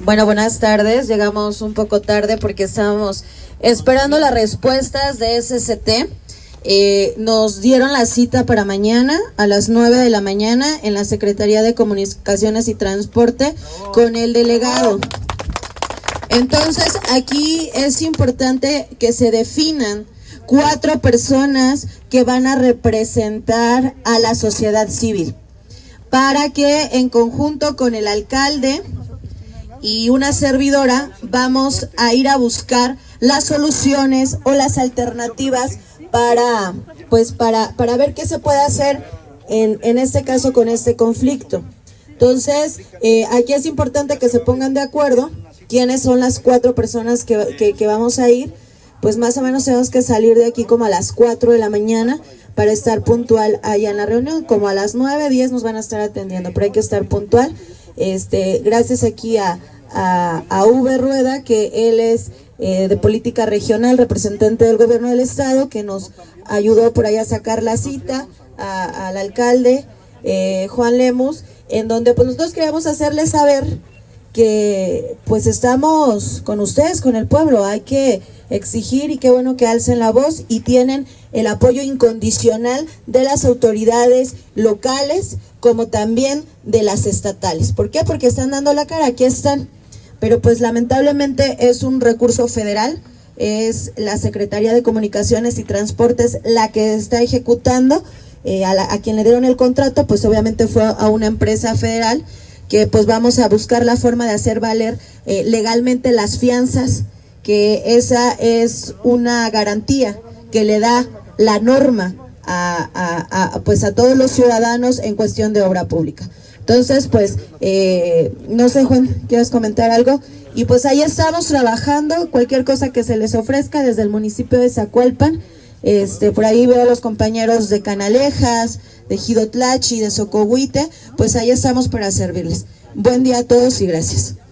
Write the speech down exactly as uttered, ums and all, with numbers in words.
Bueno, buenas tardes. Llegamos un poco tarde porque estábamos esperando las respuestas de S C T. Eh, nos dieron la cita para mañana a las nueve de la mañana en la Secretaría de Comunicaciones y Transporte con el delegado. Entonces, aquí es importante que se definan cuatro personas que van a representar a la sociedad civil, para que en conjunto con el alcalde y una servidora vamos a ir a buscar las soluciones o las alternativas para, pues para, para ver qué se puede hacer en, en este caso con este conflicto. Entonces, eh, aquí es importante que se pongan de acuerdo quiénes son las cuatro personas que, que, que vamos a ir. Pues más o menos tenemos que salir de aquí como a las cuatro de la mañana para estar puntual allá en la reunión. Como a las nueve, diez nos van a estar atendiendo, pero hay que estar puntual. Este, gracias aquí a, a, a V. Rueda, que él es eh, de política regional, representante del gobierno del estado, que nos ayudó por ahí a sacar la cita, a, al alcalde eh, Juan Lemus, en donde pues nosotros queríamos hacerles saber que pues estamos con ustedes, con el pueblo. Hay que exigir, y qué bueno que alcen la voz, y tienen el apoyo incondicional de las autoridades locales como también de las estatales. ¿Por qué? Porque están dando la cara, aquí están, pero pues lamentablemente es un recurso federal, es la Secretaría de Comunicaciones y Transportes la que está ejecutando, eh, a, la, a quien le dieron el contrato, pues obviamente fue a una empresa federal, que pues vamos a buscar la forma de hacer valer eh, legalmente las fianzas, que esa es una garantía que le da la norma a, a, a, pues a todos los ciudadanos en cuestión de obra pública. Entonces, pues, eh, no sé, Juan, ¿quieres comentar algo? Y pues ahí estamos trabajando, cualquier cosa que se les ofrezca desde el municipio de Zacualpan. Este, por ahí veo a los compañeros de Canalejas, de Jidotlachi, de Socohuite, pues ahí estamos para servirles. Buen día a todos y gracias.